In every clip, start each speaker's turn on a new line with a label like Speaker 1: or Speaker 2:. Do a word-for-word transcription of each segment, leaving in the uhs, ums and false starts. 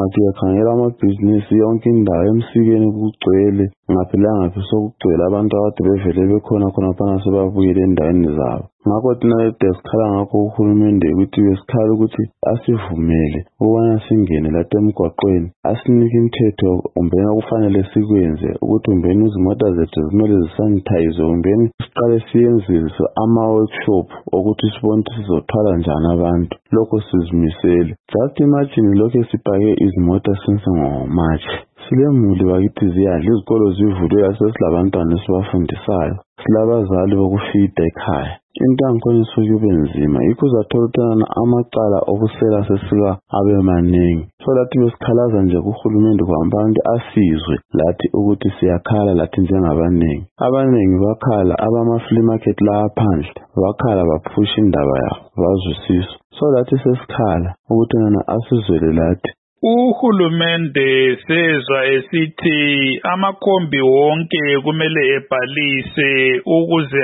Speaker 1: ngathi uyakhangela amabhizinisi yonke indawo emsikeni kugcwele ngaphi langaphi sokugcwele abantu akade bevele bekhona khonaphana sebabuyele endaweni zabo. Ngakho thina edesikhala ngakho uhulumende ukuthi besikhala ukuthi asivumele ukubana singene lapha emgwaqweni, asinike imithetho umbeni kufanele sikwenze ukuthi umbeni izimota zethu zimele zisanitize, umbeni siqale siyenzise ama-workshop ukuthi sibone ukuthi sizothwala njani abantu. Lokho sizimisele. Just imagine lokho sipake izimota since ngo-March. Silemuli bakithi ziyadla, izikolo zivulwe sesilabantwana esibafundisayo, silabazali bokufida ekhaya. Into yangikhona isuke ibe nzima, yikho uzathola ukuthi amacala okusela sesika abe maningi. So lathi besikhalaza nje kuhulumende kwabantu asizwe lathi ukuthi siyakhala lathi njengabanengi. Abanengi bakhala, abama-flea market la phandle bakhala baphusha indaba yabo bazwisisa. So lathi sesikhala ukuthi nana asizwele lathi.
Speaker 2: Uhulumende sezwa esithi amakhombi wonke kumele ebhalise ukuze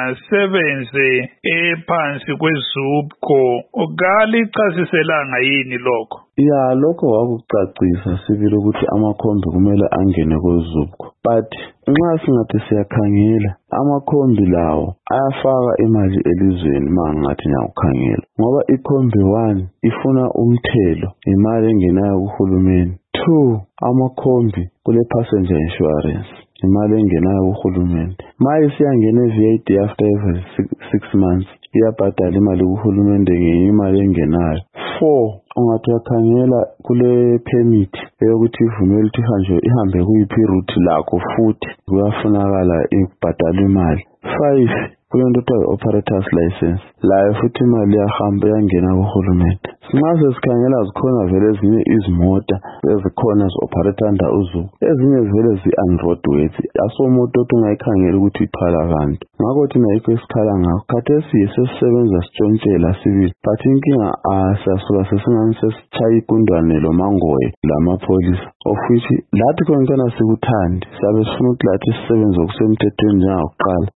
Speaker 2: asebenze ephansi kwezubco. Kalichasiselanga yini lokho?
Speaker 1: Ya, lokho wakucacisa sibili ukuthi amakhombi kumele angene kwezubco. But nxa singathi siyakhangela amakhombi lawo ayafaka imali elizweni mangathi nyakukhangela, ngoba ikhombi one ifuna umthelo, imali engenayo kuhulumeni. Two, amakhombi kule passenger insurance, imali engenayo kuhulumeni. Maye siyangena V A D after every six, six months iyabhadala imali kuhulumende ngeimali engenayo. Four, ungathi uyakhangela kule permit eyokuthi ivumele ukuthi ihanjwe ihambe kuyiphi route lakho futhi kuyafunakala ibhadala imali. Five, kulento kuthiwa operators license, layo futhi imali iyahamba iyangena kuhulumende. Nxa sesikhangela zikhona vele ezinye izimota ezikhona zi-operate under uzubco, ezinye vele zi-unroadworthy, asomoto othi ungayikhangela ukuthi ithwala abantu. Ngakho thina yikho esikhala ngakho. Khathesi sesisebenza sitshontshela sibili, but inkinga siyasuka sesingani sesitshaya igundwane lomangoye lamapholisa, of which lathi konkana sikuthandi, siyabe sifuna ukuthi lathi sisebenze okusemthethweni njengakuqala.